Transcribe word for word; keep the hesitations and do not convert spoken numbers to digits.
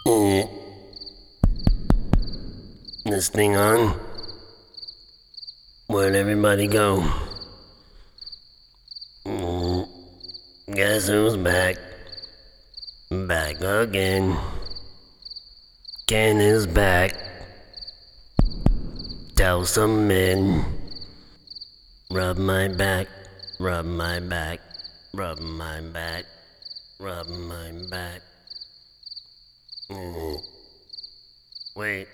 Eh, This thing on? Where'd everybody go? Mm, Guess who's back? Back again. Ken is back. Tell some men. Rub my back, rub my back, rub my back, rub my back. Mm. Wait,